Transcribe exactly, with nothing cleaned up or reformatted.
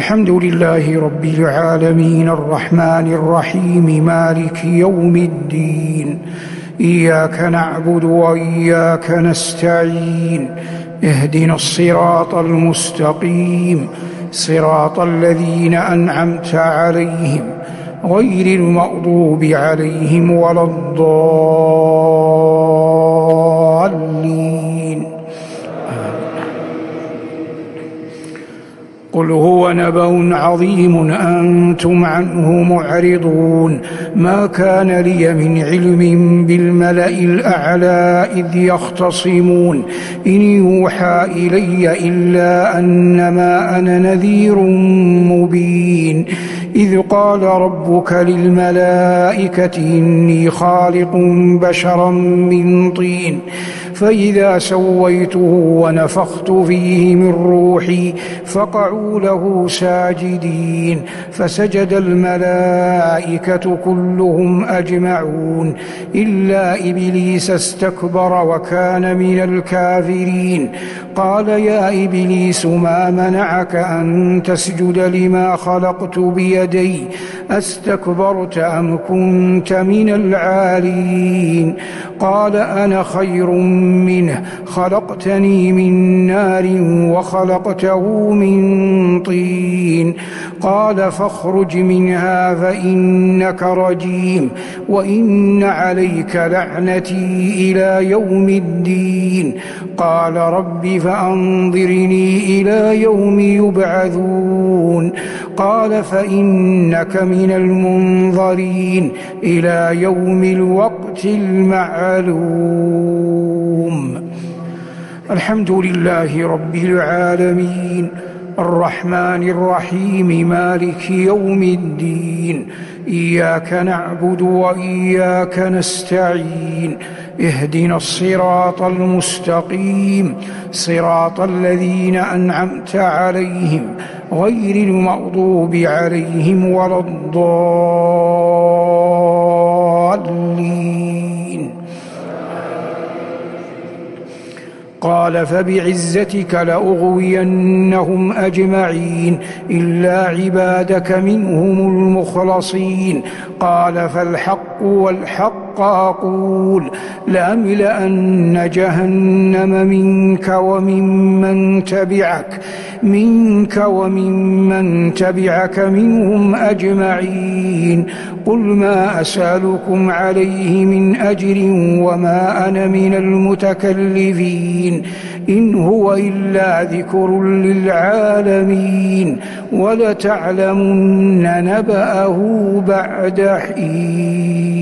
الحمد لله رب العالمين الرحمن الرحيم مالك يوم الدين. إياك نعبد وإياك نستعين. اهدنا الصراط المستقيم، صراط الذين أنعمت عليهم غير المغضوب عليهم ولا الضالين. قل هو نبأ عظيم أنتم عنه معرضون. ما كان لي من علم بالملأ الأعلى إذ يختصمون إن يوحى إلي إلا أنما أنا نذير مبين. إذ قال ربك للملائكة إني خالق بشرا من طين فإذا سويته ونفخت فيه من روحي فقعوا له ساجدين. فسجد الملائكة كلهم أجمعون إلا إبليس استكبر وكان من الكافرين. قال يا إبليس ما منعك أن تسجد لما خلقت بيدي أستكبرت أم كنت من العالين؟ قال أنا خير منه خلقتني من نار وخلقته من طين. قال فاخرج منها فإنك رجيم وإن عليك لعنتي إلى يوم الدين. قال رب فأنظرني إلى يوم يبعثون. قال فإنك من المنظرين إلى يوم الوقت المعلوم. الحمد لله رب العالمين الرحمن الرحيم مالك يوم الدين. إياك نعبد وإياك نستعين. اهدنا الصراط المستقيم، صراط الذين أنعمت عليهم غير المغضوب عليهم ولا الضالين. قال فبعزتك لأغوينهم أجمعين إلا عبادك منهم المخلصين. قال فالحق والحق أقول لأملأن جهنم منك وممن تبعك منك وممن تبعك منهم أجمعين. قل ما أسألكم عليه من أجر وما أنا من المتكلفين إن هو إلا ذكر للعالمين ولتعلمن نبأه بعد حين.